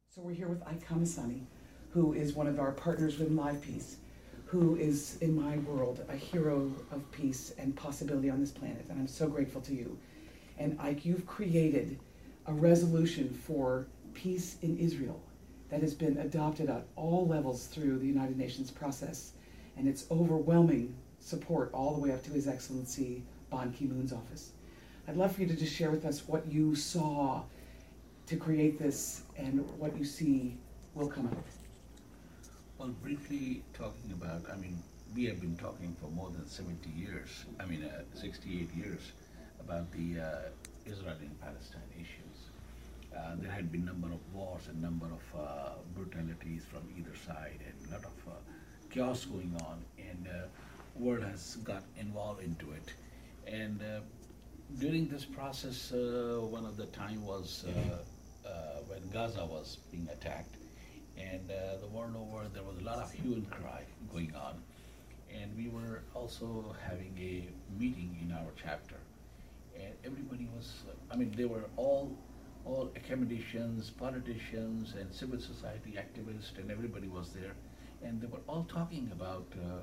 So we're here with Ike Kamasani, who is one of our partners with Live Peace, who is, in my world, a hero of peace and possibility on this planet, and I'm so grateful to you. And Ike, you've created a resolution for peace in Israel that has been adopted at all levels through the United Nations process, and it's overwhelming support all the way up to His Excellency Ban Ki-moon's office. I'd love for you to just share with us what you saw to create this and what you see will come out. Well, briefly talking about, we have been talking for more than 70 years, 68 years, about the Israel and Palestine issues. There had been number of wars and number of brutalities from either side and a lot of chaos going on, and world has got involved into it. And during this process, one of the time was when Gaza was being attacked, and the world over there was a lot of hue and cry going on, and we were also having a meeting in our chapter, and everybody was, they were all academicians, politicians, and civil society activists, and everybody was there, and they were all talking about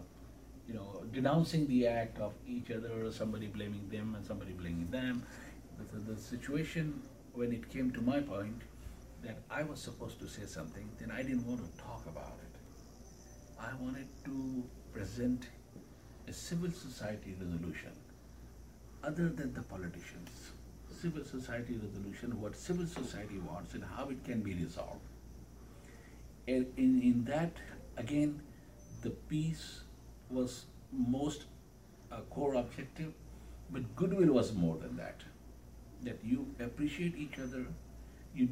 denouncing the act of each other, somebody blaming them and somebody blaming them. The situation, when it came to my point that I was supposed to say something, then I didn't want to talk about it. I wanted to present a civil society resolution other than the politicians. Civil society resolution, what civil society wants and how it can be resolved. And in that, again, the peace was most core objective, but goodwill was more than that. That you appreciate each other, you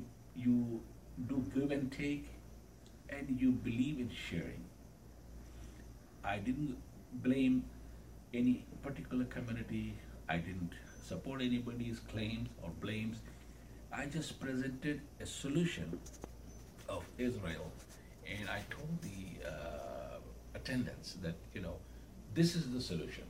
do give and take, and you believe in sharing. I didn't blame any particular community. I didn't support anybody's claims or blames. I just presented a solution of Israel, and I told the attendants that this is the solution.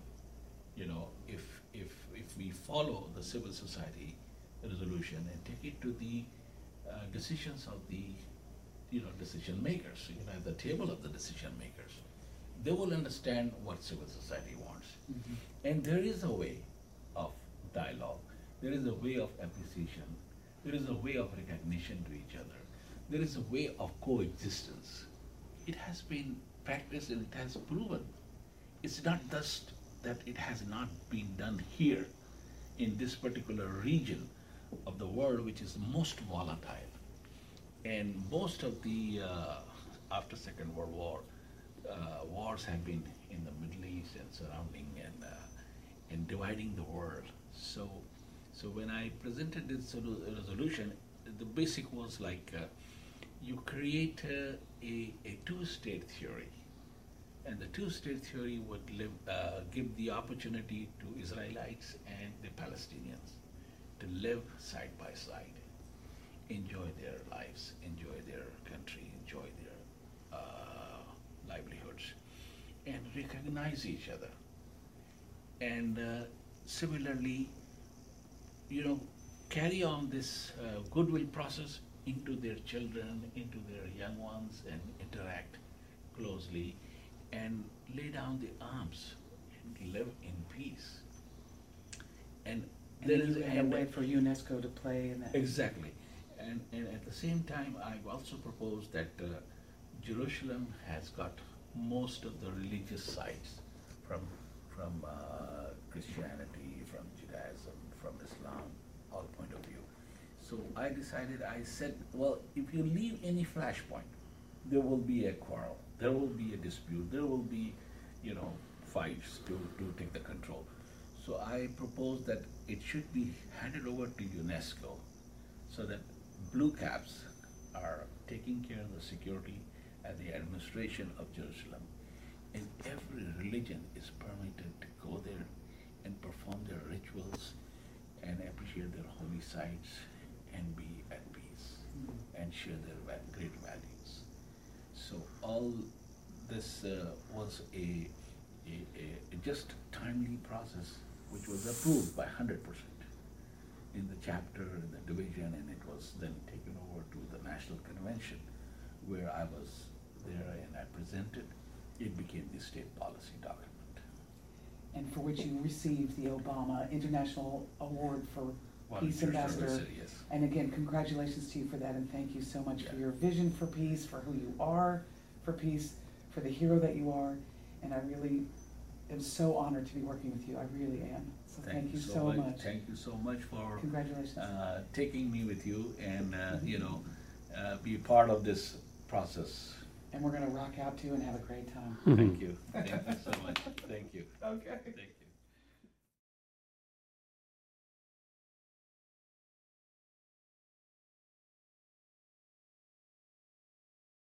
If we follow the civil society resolution and take it to the decisions of the decision makers, at the table of the decision makers, they will understand what civil society wants. Mm-hmm. And there is a way of dialogue, there is a way of appreciation, there is a way of recognition to each other, there is a way of coexistence. It has been practiced and it has proven. It's not just that it has not been done here in this particular region of the world, which is most volatile. And most of the, after Second World War, wars have been in the Middle East and surrounding and dividing the world. So when I presented this resolution, the basic was like, you create a two-state theory. And the two-state theory would give the opportunity to Israelites and the Palestinians to live side by side, enjoy their lives, enjoy their country, enjoy their livelihoods, and recognize each other. And similarly, carry on this goodwill process into their children, into their young ones, and interact closely and lay down the arms and live in peace. And there is a way for UNESCO to play in that. Exactly. And at the same time, I've also proposed that Jerusalem has got most of the religious sites from Christianity, from Judaism, from Islam, all point of view. So I said, well, if you leave any flashpoint, there will be a quarrel, there will be a dispute, there will be, fights to take the control. So I proposed that it should be handed over to UNESCO so that blue caps are taking care of the security and the administration of Jerusalem. And every religion is permitted to go there and perform their rituals and appreciate their holy sites and be at peace and share their great values. So all this was a just timely process which was approved by 100%. in the chapter, in the division, and it was then taken over to the national convention, where I was there and I presented. It became the state policy document. And for which you received the Obama International Award for Peace Volunteer Ambassador. service, yes. And again, congratulations to you for that, and thank you so much for Yeah. your vision for peace, for who you are for peace, for the hero that you are. And I really am so honored to be working with you. I really am. So thank you so much. Thank you so much for Congratulations. taking me with you and, be part of this process. And we're gonna rock out too and have a great time. Thank you. Thank you so much. Thank you. Okay. Thank you.